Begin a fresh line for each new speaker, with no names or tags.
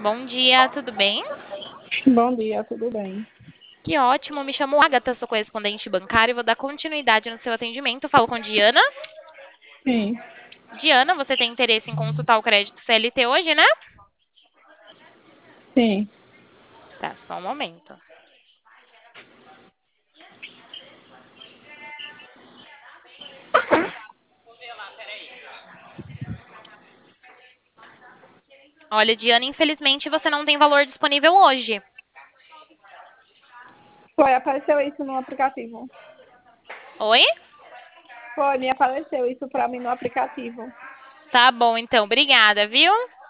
Bom dia, tudo bem?
Bom dia, tudo bem?
Que ótimo, me chamo Agatha, sou correspondente bancária e vou dar continuidade no seu atendimento. Falo com Diana.
Sim,
Diana, você tem interesse em consultar o crédito CLT hoje, né?
sim.
Tá, só um momento. Olha, Diana, infelizmente você não tem valor disponível hoje.
Foi, apareceu isso no aplicativo.
Oi?
Foi, me apareceu isso pra mim no aplicativo.
Tá bom, então, obrigada, viu?